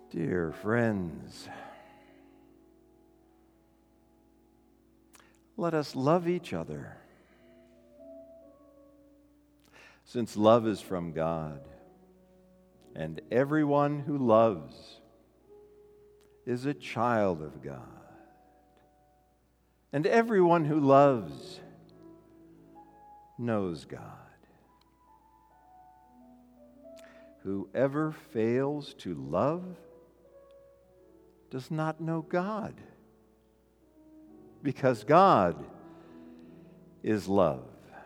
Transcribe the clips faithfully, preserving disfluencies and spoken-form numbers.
Dear friends, let us love each other, since love is from God, and everyone who loves is a child of God. And everyone who loves knows God. Whoever fails to love does not know God, because God is love.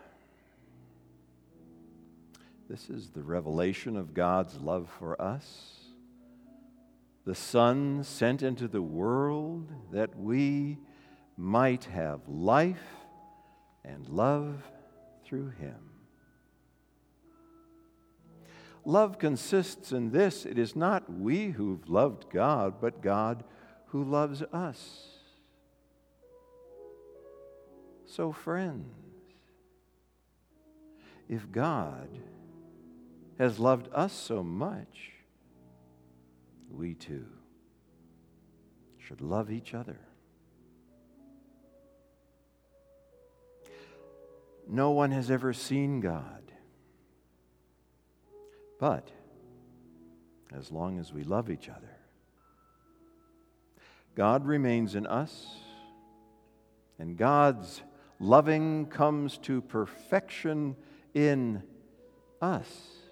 This is the revelation of God's love for us. The Son sent into the world that we might have life and love through Him. Love consists in this: it is not we who've loved God, but God who loves us. So, friends, if God has loved us so much, we too should love each other. No one has ever seen God. But as long as we love each other, God remains in us, and God's loving comes to perfection in us.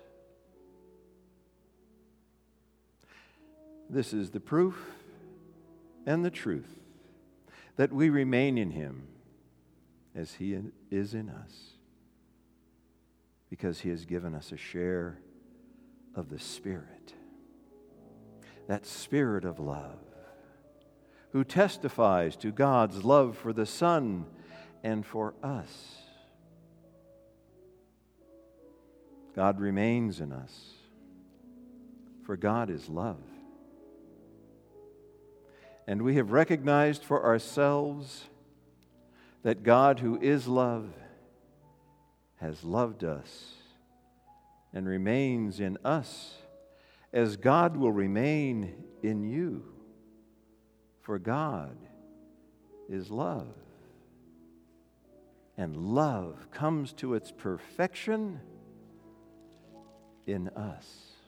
This is the proof and the truth that we remain in Him as He is in us, because He has given us a share of the Spirit, that Spirit of love, who testifies to God's love for the Son and for us. God remains in us, for God is love. And we have recognized for ourselves that God, who is love, has loved us and remains in us, as God will remain in you. For God is love. And love comes to its perfection in us.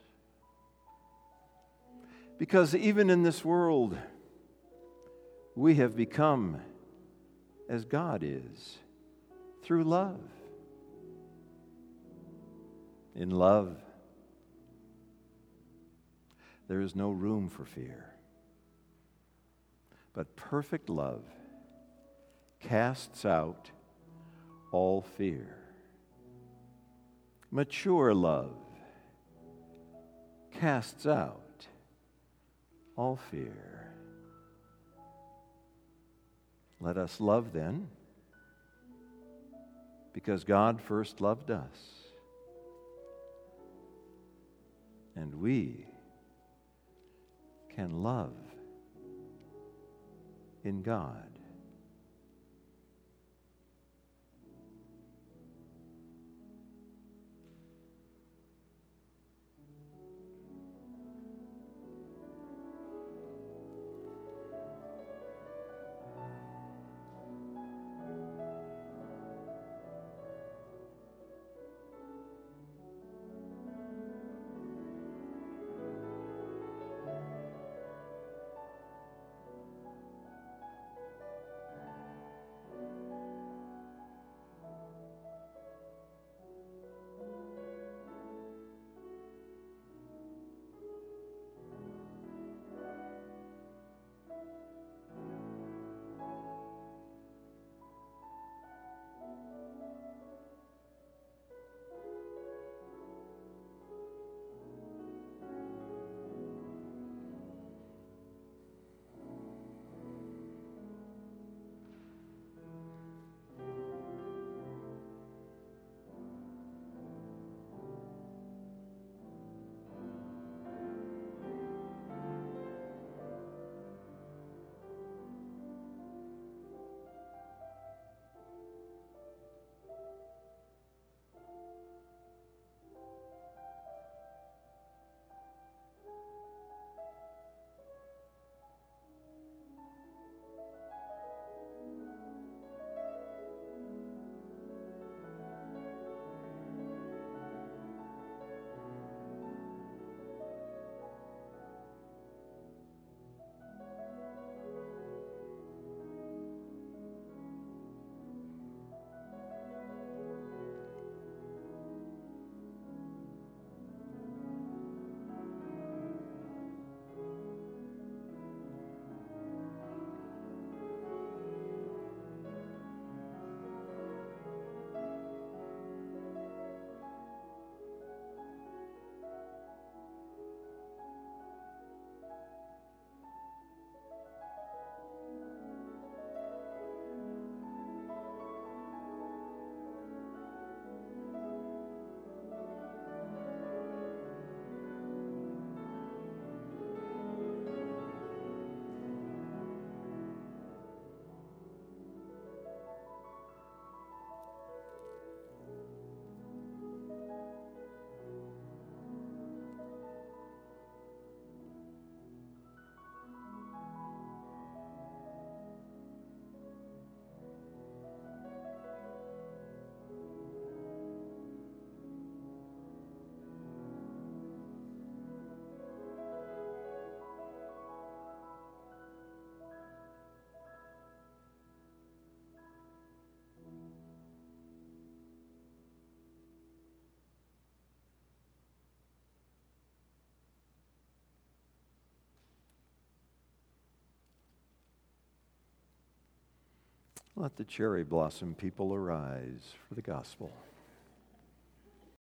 Because even in this world, we have become as God is, through love. In love, there is no room for fear. But perfect love casts out all fear. Mature love casts out all fear. Let us love then, because God first loved us. And we can love in God. Let the cherry blossom people arise for the gospel.